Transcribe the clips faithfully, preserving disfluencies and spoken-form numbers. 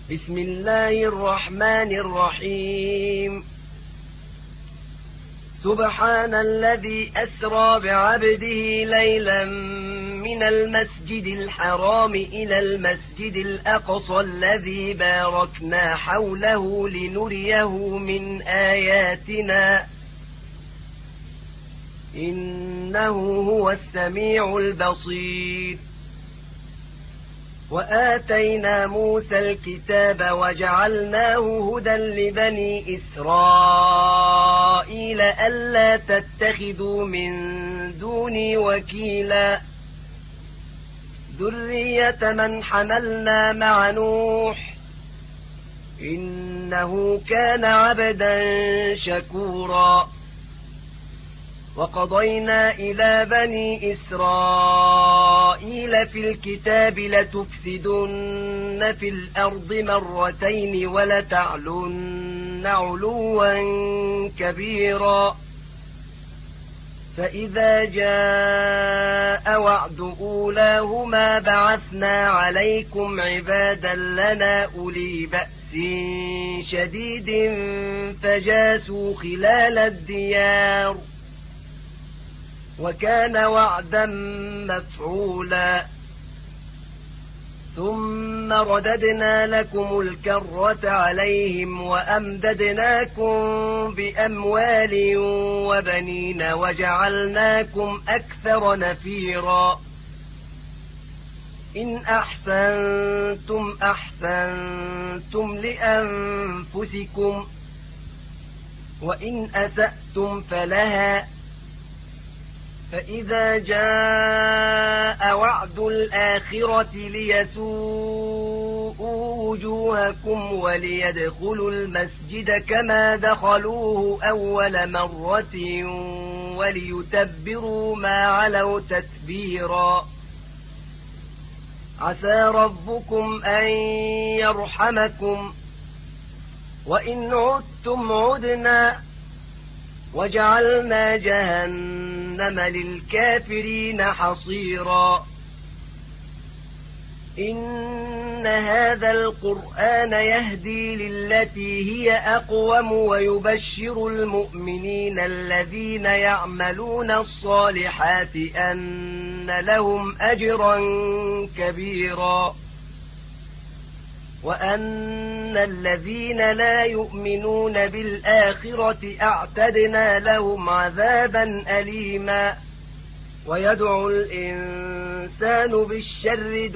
بسم الله الرحمن الرحيم. سبحان الذي أسرى بعبده ليلا من المسجد الحرام إلى المسجد الأقصى الذي باركنا حوله لنريه من آياتنا إنه هو السميع البصير. وآتينا موسى الكتاب وجعلناه هدى لبني إسرائيل ألا تتخذوا من دوني وكيلا ذرية من حملنا مع نوح إنه كان عبدا شكورا. وقضينا إلى بني إسرائيل في الكتاب لتفسدن في الأرض مرتين ولتعلن علوا كبيرا. فإذا جاء وعد أولاهما بعثنا عليكم عبادا لنا أولي بأس شديد فجاسوا خلال الديار وكان وعدا مفعولا. ثم رددنا لكم الكرة عليهم وأمددناكم بأموال وبنين وجعلناكم أكثر نفيرا. إن أحسنتم أحسنتم لأنفسكم وإن أسأتم فلها. فإذا جاء وعد الآخرة ليسوءوا وجوهكم وليدخلوا المسجد كما دخلوه أول مرة وليتبروا ما علوا تتبيرا. عسى ربكم أن يرحمكم وإن عدتم عدنا وجعلنا جهنم للكافرين حصيرا. إن هذا القرآن يهدي للتي هي أقوم ويبشر المؤمنين الذين يعملون الصالحات أن لهم أجرا كبيرا وأن الذين لا يؤمنون بالآخرة أعتدنا لهم عذابا أليما. ويدعو الإنسان بالشر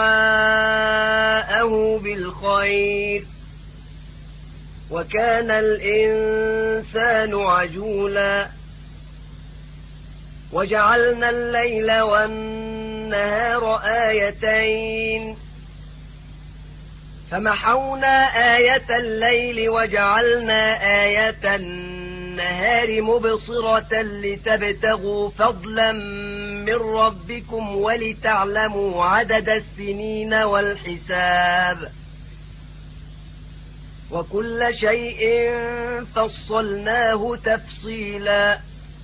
دعاءه بالخير وكان الإنسان عجولا. وجعلنا الليل والنهار آيتين فمحونا آية الليل وجعلنا آية النهار مبصرة لتبتغوا فضلا من ربكم ولتعلموا عدد السنين والحساب وكل شيء فصلناه تفصيلا.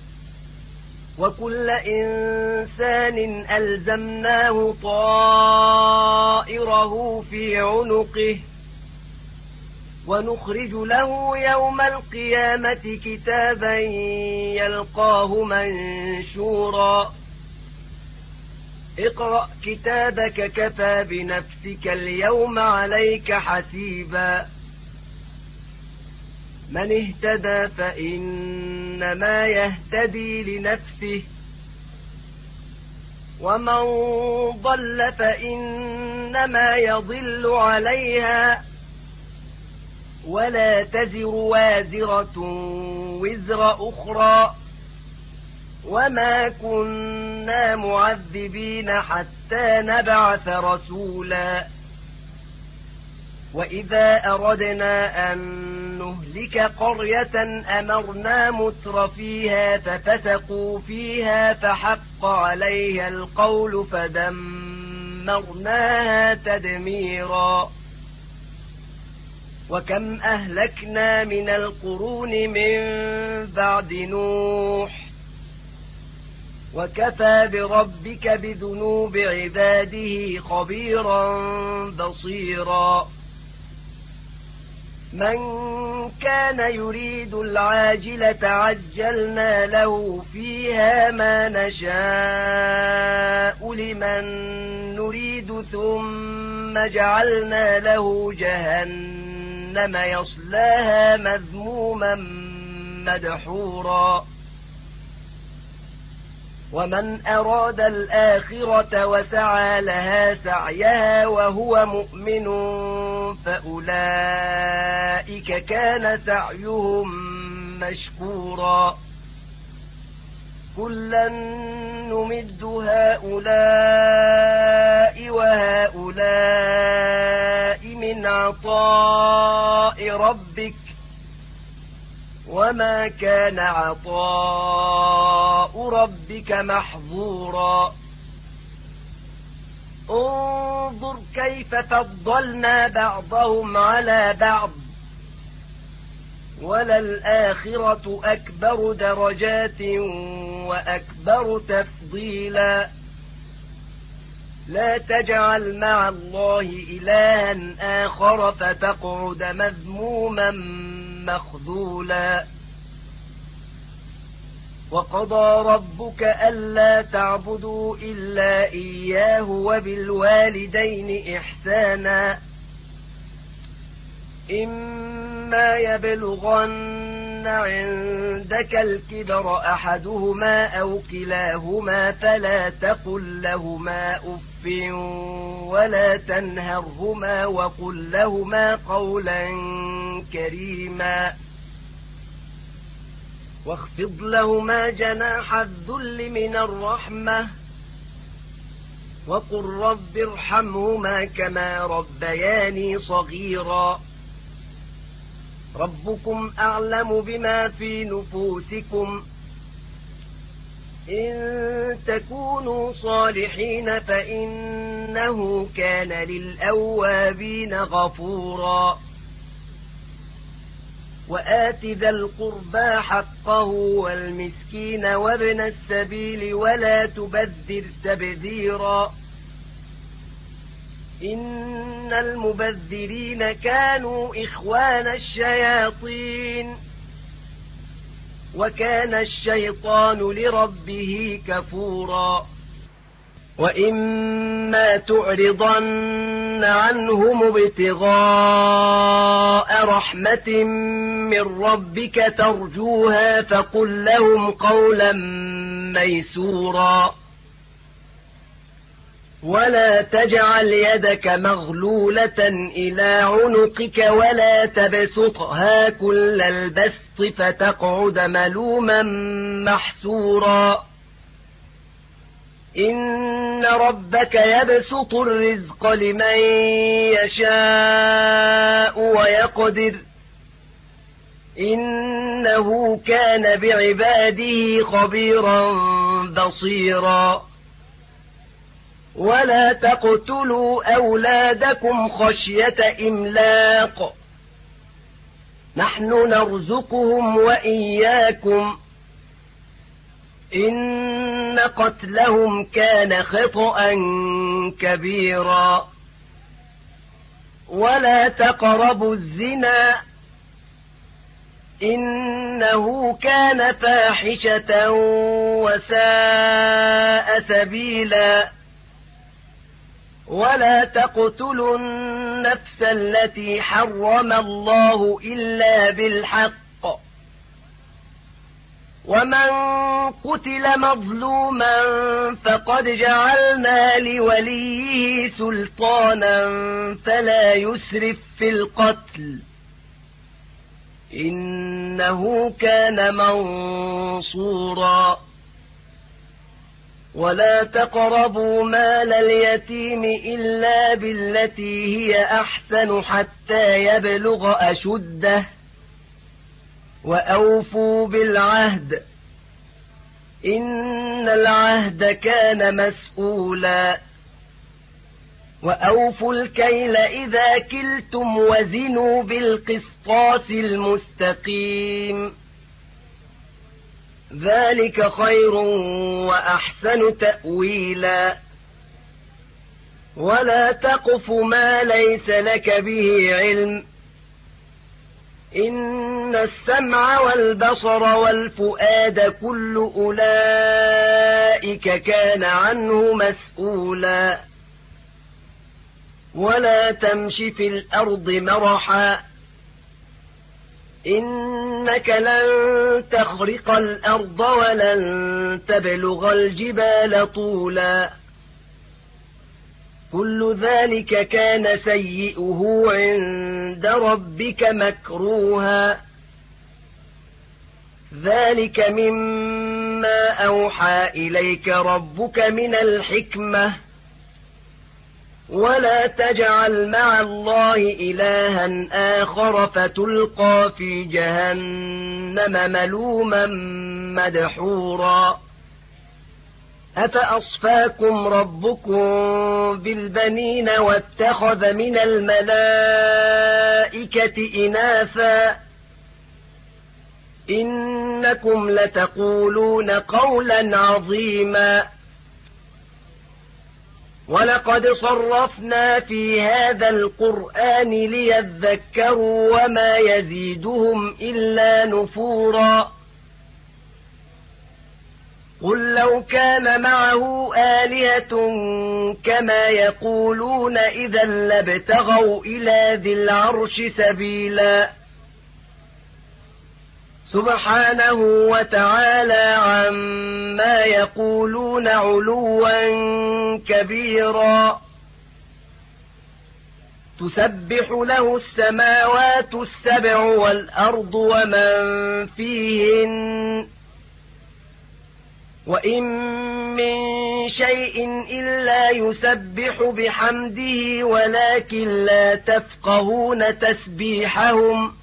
وكل إنسان ألزمناه طائره في عنقه ونخرج له يوم القيامة كتابا يلقاه منشورا. اقرأ كتابك كفى بنفسك اليوم عليك حسيبا. من اهتدى فإنما يهتدي لنفسه ومن ضل فإنما يضل عليها ولا تزر وازرة وزر أخرى وما كنا معذبين حتى نبعث رسولا. وإذا أردنا أن نهلك قرية أمرنا متر فيها ففسقوا فيها فحق عليها القول فدمرناها تدميرا. وكم أهلكنا من القرون من بعد نوح وكفى بربك بذنوب عباده خبيرا بصيرا. من كان يريد العاجلة عجلنا له فيها ما نشاء لمن نريد ثم جعلنا له جهنم يصلاها مذموما مدحورا ومن أراد الآخرة وسعى لها سعيها وهو مؤمن فأولئك كان سعيهم مشكورا كلا نمد هؤلاء وهؤلاء من عطاء ربك وما كان عطاء ربك محظورا انظر كيف فضلنا بعضهم على بعض وللآخرة أكبر درجات وأكبر تفضيلا لا تجعل مع الله إلها آخر فتقعد مذموما مخذولا وقضى ربك ألا تعبدوا إلا إياه وبالوالدين إحسانا إما يبلغن عندك الكبر أحدهما أو كلاهما فلا تقل لهما أف ولا تنهرهما وقل لهما قولا كريما واخفض لهما جناح الذل من الرحمة وقل رب ارحمهما كما ربياني صغيرا ربكم أعلم بما في نفوسكم إن تكونوا صالحين فإنه كان للأوابين غفورا وآت ذا القربى حقه والمسكين وابن السبيل ولا تبذر تبذيرا إن المبذرين كانوا إخوان الشياطين وكان الشيطان لربه كفورا وإما تعرضن عنهم ابتغاء رحمة من ربك ترجوها فقل لهم قولا ميسورا ولا تجعل يدك مغلولة إلى عنقك ولا تبسطها كل البسط فتقعد ملوما محسورا إن ربك يبسط الرزق لمن يشاء ويقدر إنه كان بعباده خبيرا بصيرا ولا تقتلوا أولادكم خشية إملاق نحن نرزقهم وإياكم إن قتلهم كان خطأ كبيرا ولا تقربوا الزنا إنه كان فاحشة وساء سبيلا ولا تقتلوا النفس التي حرم الله إلا بالحق ومن قتل مظلوما فقد جعلنا لوليه سلطانا فلا يسرف في القتل إنه كان منصورا ولا تقربوا مال اليتيم إلا بالتي هي أحسن حتى يبلغ أشده وأوفوا بالعهد إن العهد كان مسؤولا وأوفوا الكيل إذا كلتم وزنوا بالقسطاس المستقيم ذلك خير وأحسن تأويلا ولا تقف ما ليس لك به علم إن السمع والبصر والفؤاد كل أولئك كان عنه مسؤولا ولا تمش في الأرض مرحا إنك لن تخرق الأرض ولن تبلغ الجبال طولا كل ذلك كان سيئه عند ربك مكروها ذلك مما أوحى إليك ربك من الحكمة ولا تجعل مع الله إلها آخر فتلقى في جهنم ملوما مدحورا أفأصفاكم ربكم بالبنين واتخذ من الملائكة إناثا إنكم لتقولون قولا عظيما ولقد صرفنا في هذا القرآن ليذكروا وما يزيدهم إلا نفورا قل لو كان معه آلهة كما يقولون إذا لابتغوا إلى ذي العرش سبيلا سبحانه وتعالى عما يقولون علوا كبيرا تسبح له السماوات السبع والأرض ومن فيهن وإن من شيء إلا يسبح بحمده ولكن لا تفقهون تسبيحهم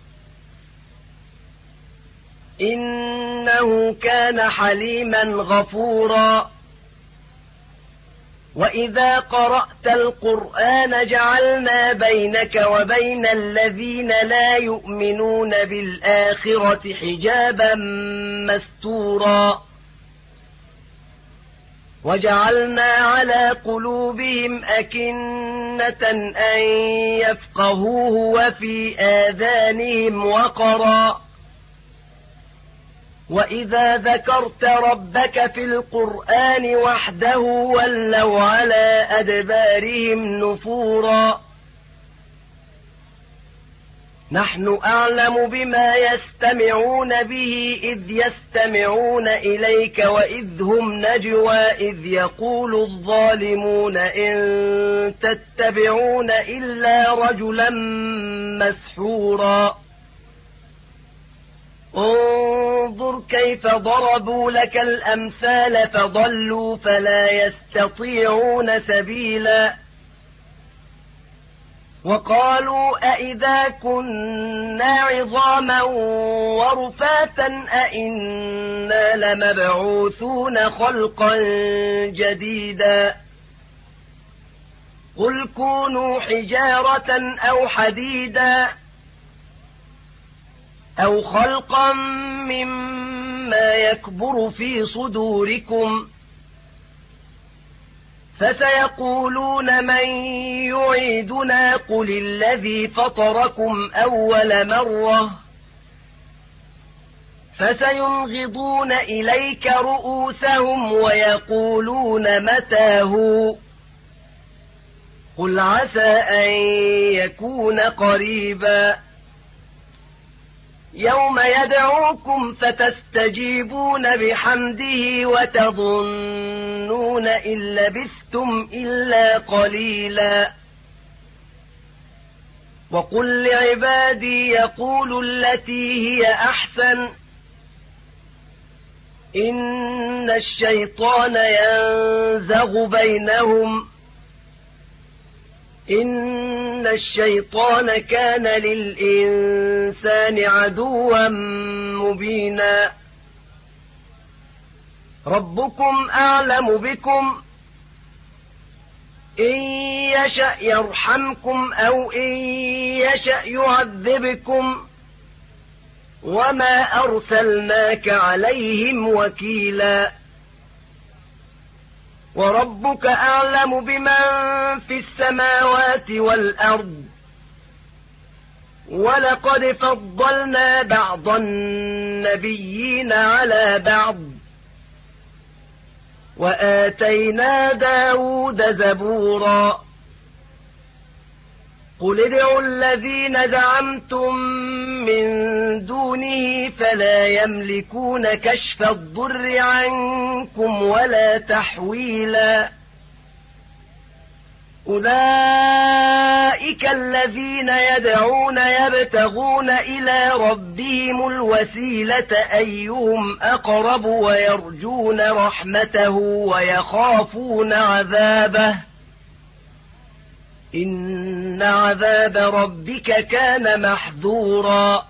إنه كان حليما غفورا وإذا قرأت القرآن جعلنا بينك وبين الذين لا يؤمنون بالآخرة حجابا مستورا وجعلنا على قلوبهم أكنة أن يفقهوه وفي آذانهم وقرا وإذا ذكرت ربك في القرآن وحده ولوا على أدبارهم نفورا نحن أعلم بما يستمعون به إذ يستمعون إليك وإذ هم نجوى إذ يقول الظالمون إن تتبعون إلا رجلا مسحورا انظر كيف ضربوا لك الأمثال فضلوا فلا يستطيعون سبيلا وقالوا أئذا كنا عظاما ورفاتا أئنا لمبعوثون خلقا جديدا قل كونوا حجارة أو حديدا أو خلقا مما يكبر في صدوركم فسيقولون من يعيدنا قل الذي فطركم أول مرة فسينغضون إليك رؤوسهم ويقولون متى هو قل عسى أن يكون قريبا يوم يدعوكم فتستجيبون بحمده وتظنون إن لبثتم إلا قليلا وقل لعبادي يقولوا التي هي أحسن إن الشيطان ينزغ بينهم إن الشيطان كان للإنسان عدوا مبينا ربكم أعلم بكم إن يشأ يرحمكم أو إن يشأ يعذبكم وما أرسلناك عليهم وكيلا وربك أعلم بمن في السماوات والأرض ولقد فضلنا بعض النبيين على بعض وآتينا داود زبورا قل ادعوا الذين زعمتم من دونه فلا يملكون كشف الضر عنكم ولا تحويلا أولئك الذين يدعون يبتغون إلى ربهم الوسيلة أيهم أقرب ويرجون رحمته ويخافون عذابه إن عذاب ربك كان محذورا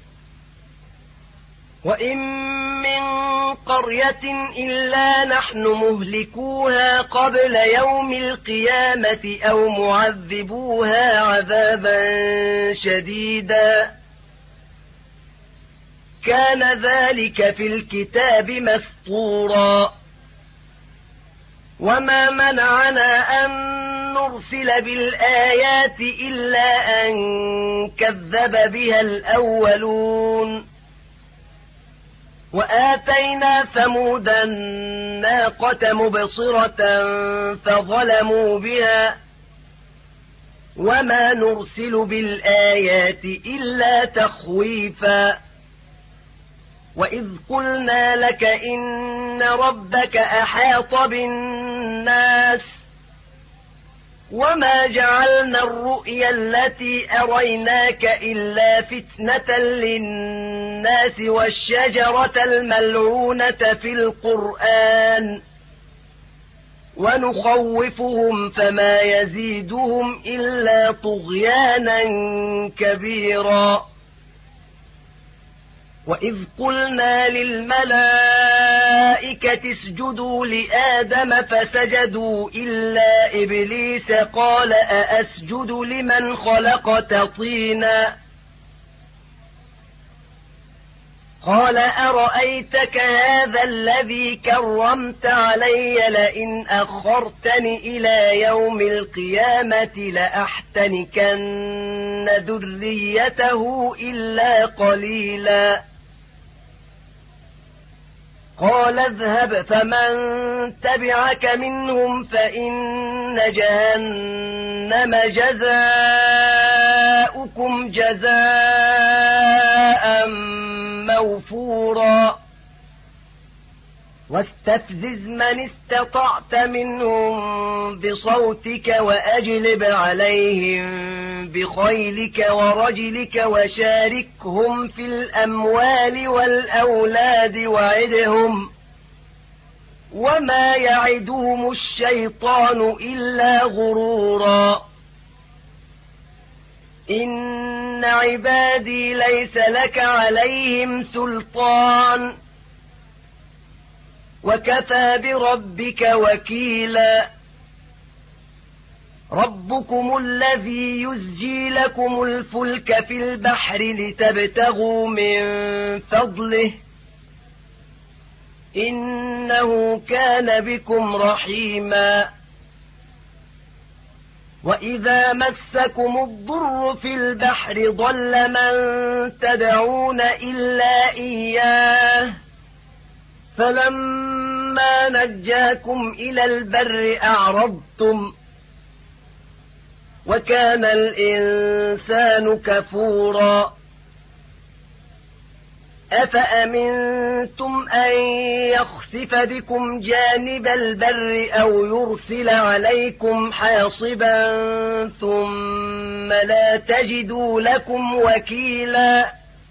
وإن من قرية إلا نحن مهلكوها قبل يوم القيامة أو معذبوها عذابا شديدا كان ذلك في الكتاب مسطورا وما منعنا أن نرسل بالآيات إلا أن كذب بها الأولون وآتينا ثمود الناقة مبصرة فظلموا بها وما نرسل بالآيات إلا تخويفا وإذ قلنا لك إن ربك أحاط بالناس وما جعلنا الرؤيا التي أريناك إلا فتنة للناس والشجرة الملعونة في القرآن ونخوفهم فما يزيدهم إلا طغيانا كبيرا وإذ قلنا للملائكة اسجدوا لآدم فسجدوا إلا إبليس قال أأسجد لمن خلقت طينا قال أرأيتك هذا الذي كرمت علي لئن أخرتني إلى يوم القيامة لأحتنكن ذريته إلا قليلا قال اذهب فمن تبعك منهم فإن جهنم جزاؤكم جزاء موفورا واستفزز من استطعت منهم بصوتك وأجلب عليهم بخيلك ورجلك وشاركهم في الأموال والأولاد وعدهم وما يعدهم الشيطان إلا غرورا إن عبادي ليس لك عليهم سلطان وكفى بربك وكيلا ربكم الذي يزجي لكم الفلك في البحر لتبتغوا من فضله إنه كان بكم رحيما وإذا مسكم الضر في البحر ضل من تدعون إلا إياه فلما نجاكم إلى البر أعرضتم وكان الإنسان كفورا أفأمنتم أن يخسف بكم جانب البر أو يرسل عليكم حاصبا ثم لا تجدوا لكم وكيلا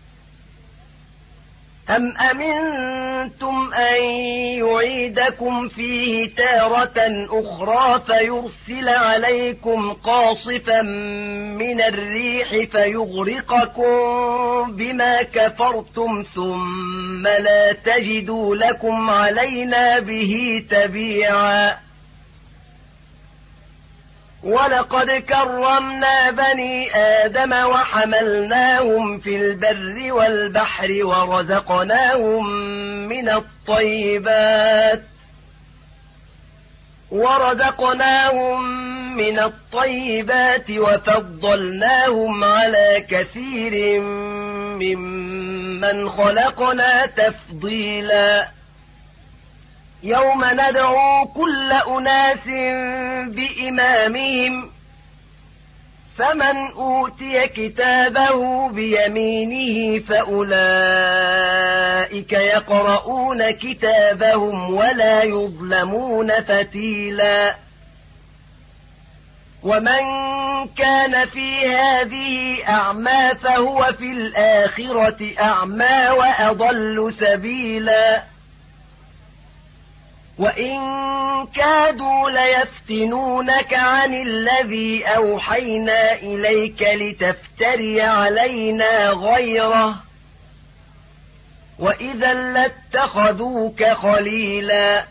أم أمنتم أن يعيدكم فيه تارة أخرى فيرسل عليكم قاصفا من الريح فيغرقكم بما كفرتم ثم لا تجدوا لكم علينا به تبيعا ولقد كرمنا بني آدم وحملناهم في البر والبحر ورزقناهم من الطيبات ورزقناهم من الطيبات وفضلناهم على كثير ممن خلقنا تفضيلا يوم ندعو كل أناس بإمامهم فمن أوتي كتابه بيمينه فأولئك يقرؤون كتابهم ولا يظلمون فتيلا ومن كان في هذه أعمى فهو في الآخرة أعمى وأضل سبيلا وإن كادوا ليفتنونك عن الذي أوحينا إليك لتفتري علينا غيره وإذا لاتخذوك خليلا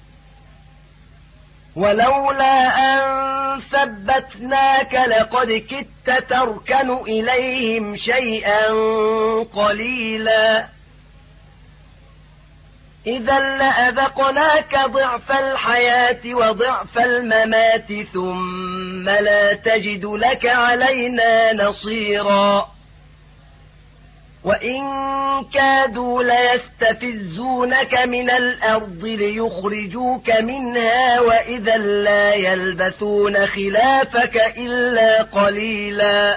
ولولا أن ثبتناك لقد كدت تركن إليهم شيئا قليلا إذا لأذقناك ضعف الحياة وضعف الممات ثم لا تجد لك علينا نصيرا وإن كادوا ليستفزونك من الأرض ليخرجوك منها وإذا لا يلبثون خلافك إلا قليلا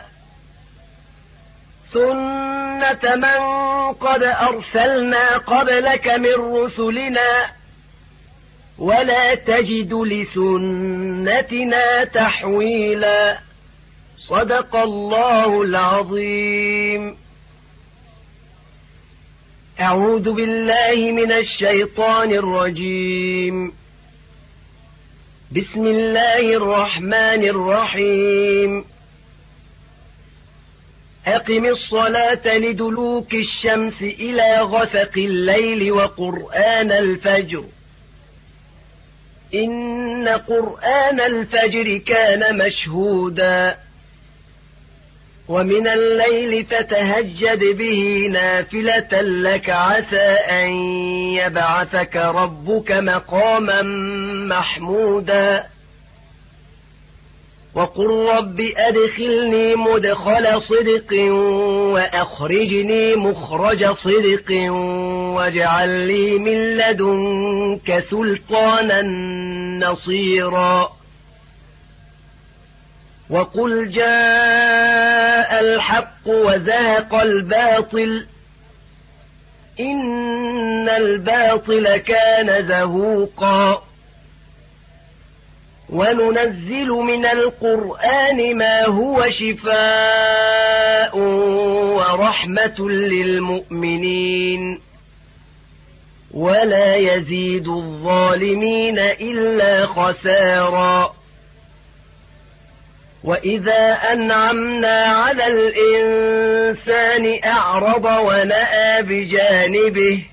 سنة من قد أرسلنا قبلك من رسلنا ولا تجد لسنتنا تحويلا صدق الله العظيم. أعوذ بالله من الشيطان الرجيم. بسم الله الرحمن الرحيم. أقم الصلاة لدلوك الشمس إلى غسق الليل وقرآن الفجر إن قرآن الفجر كان مشهودا ومن الليل فتهجد به نافلة لك عسى أن يبعثك ربك مقاما محمودا وقل رب أدخلني مدخل صدق وأخرجني مخرج صدق واجعل لي من لدنك سلطانا نصيرا وقل جاء الحق وزهق الباطل إن الباطل كان زهوقا وننزل من القرآن ما هو شفاء ورحمة للمؤمنين ولا يزيد الظالمين إلا خسارا وإذا أنعمنا على الإنسان أعرض ونأى بجانبه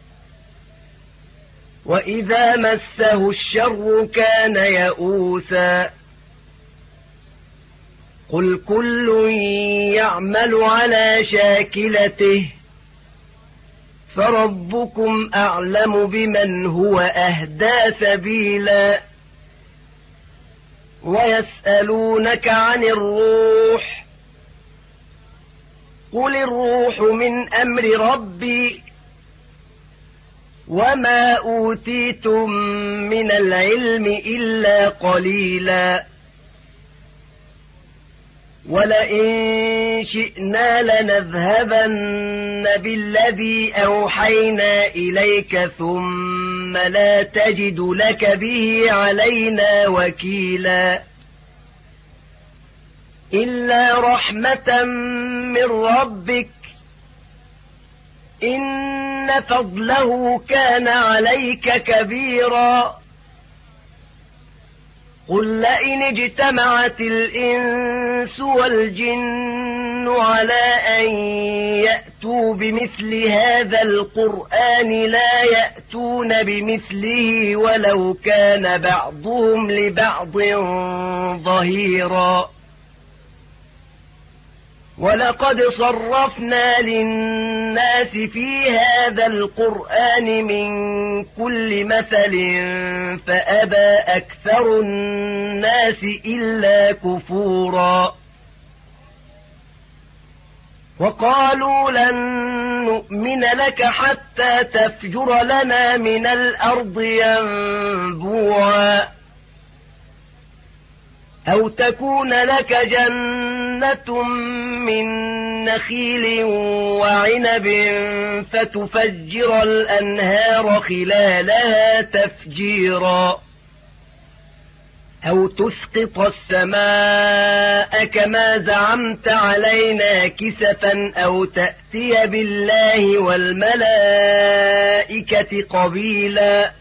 وإذا مسه الشر كان يئوسا قل كل يعمل على شاكلته فربكم أعلم بمن هو أهدى سبيلا ويسألونك عن الروح قل الروح من أمر ربي وما أوتيتم من العلم إلا قليلا ولئن شئنا لنذهبن بالذي أوحينا إليك ثم لا تجد لك به علينا وكيلا إلا رحمة من ربك إن فضله كان عليك كبيرا قل لئن اجتمعت الإنس والجن على أن يأتوا بمثل هذا القرآن لا يأتون بمثله ولو كان بعضهم لبعض ظهيرا ولقد صرفنا للناس في هذا القرآن من كل مثل فأبى أكثر الناس إلا كفورا وقالوا لن نؤمن لك حتى تفجر لنا من الأرض ينبوعا أو تكون لك جنة من نخيل وعنب فتفجر الأنهار خلالها تفجيرا أو تسقط السماء كما زعمت علينا كسفا أو تأتي بالله والملائكة قبيلا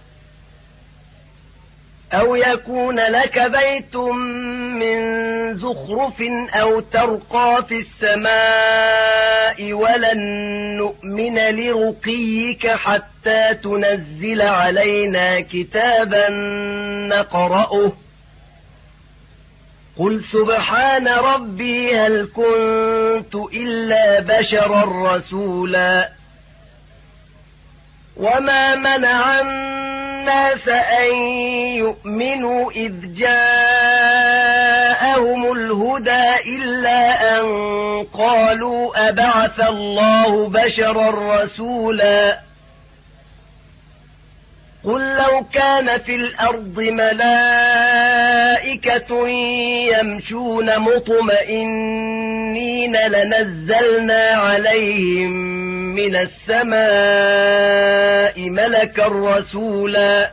أو يكون لك بيت من زخرف أو ترقى في السماء ولن نؤمن لرقيك حتى تنزل علينا كتابا نقرأه قل سبحان ربي هل كنت إلا بشرا رسولا وما منع الناس أن يؤمنوا إذ جاءهم الهدى إلا أن قالوا أبعث الله بشرا رسولا قل لو كان في الأرض ملائكة يمشون مطمئنين لنزلنا عليهم من السماء ملكا رسولا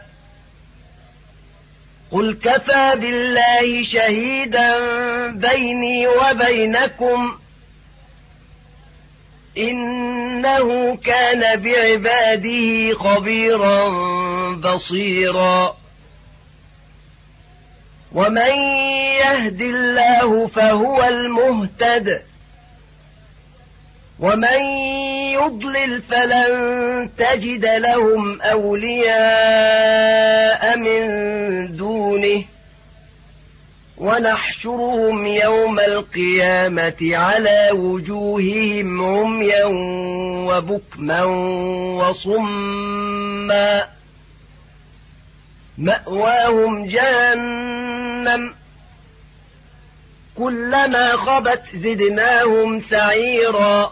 قل كفى بالله شهيدا بيني وبينكم إنه كان بعباده خبيرا بصيرا ومن يهد الله فهو المهتد ومن يضلل فلن تجد لهم أولياء من دونه ونحشرهم يوم القيامة على وجوههم عميا وبكما وصما مأواهم جهنم كلما خبت زدناهم سعيرا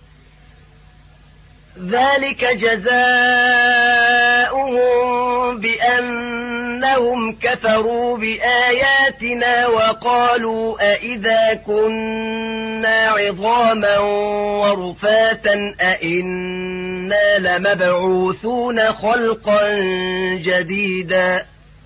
ذلك جزاؤهم بأنهم كفروا بآياتنا وقالوا أئذا كنا عظاما ورفاتا أئنا لمبعوثون خلقا جديدا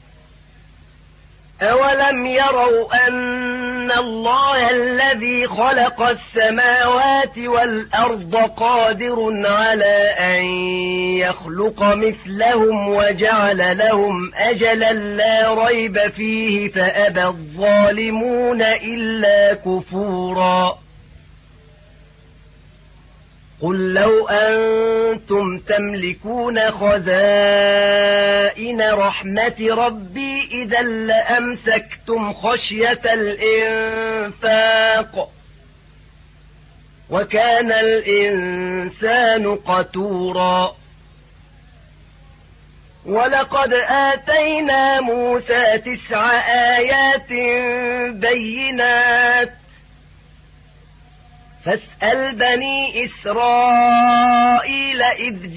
أولم يروا أن الله الذي خلق السماوات والأرض قادر على أن يخلق مثلهم وجعل لهم أجلا لا ريب فيه فأبى الظالمون إلا كفورا قل لو أنتم تملكون خزائن رحمة ربي إذا لأمسكتم خشية الإنفاق وكان الإنسان قتورا ولقد آتينا موسى تسع آيات بينات فاسأل بني إسرائيل إذ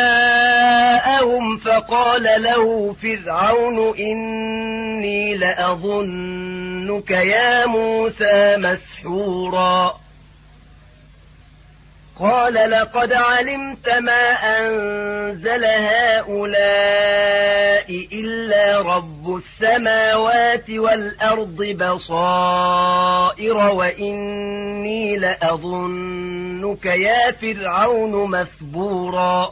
جاءهم فقال له فرعون إني لأظنك يا موسى مسحورا قال لقد علمت ما أنزل هؤلاء إلا رب السماوات والأرض بصائر وإني لأظنك يا فرعون مثبورا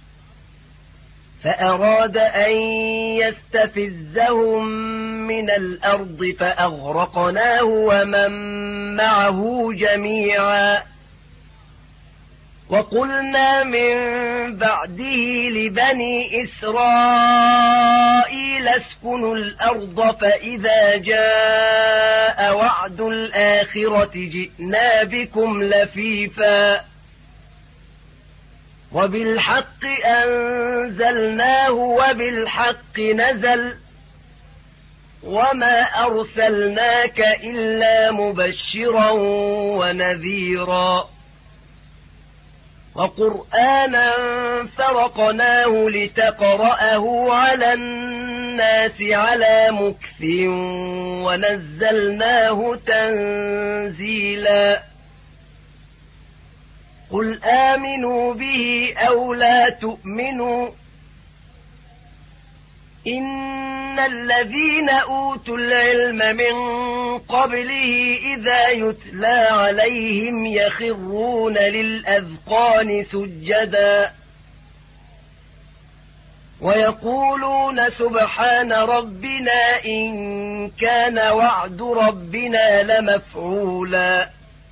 فأراد أن يستفزهم من الأرض فأغرقناه ومن معه جميعا وقلنا من بعده لبني إسرائيل اسكنوا الأرض فإذا جاء وعد الآخرة جئنا بكم لفيفا وبالحق أنزلناه وبالحق نزل وما أرسلناك إلا مبشرا ونذيرا وقرآنا فرقناه لتقرأه على الناس على مكث ونزلناه تنزيلا قل آمنوا به أو لا تؤمنوا إن الذين أوتوا العلم من قبله إذا يتلى عليهم يخرون للأذقان سجدا ويقولون سبحان ربنا إن كان وعد ربنا لمفعولا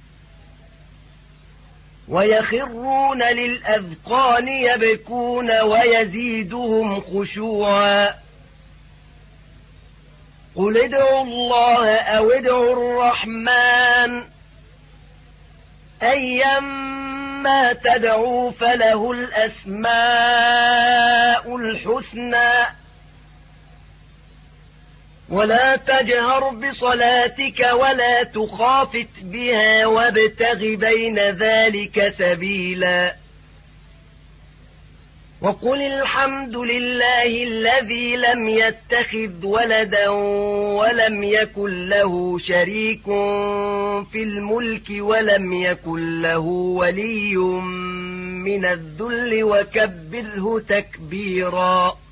ويخرون للأذقان يبكون ويزيدهم خشوعا قل ادعوا الله أو ادعوا الرحمن أيما تدعوا فله الأسماء الحسنى ولا تجهر بصلاتك ولا تخافت بها وابتغ بين ذلك سبيلا وقل الحمد لله الذي لم يتخذ ولدا ولم يكن له شريك في الملك ولم يكن له ولي من الذل وكبره تكبيرا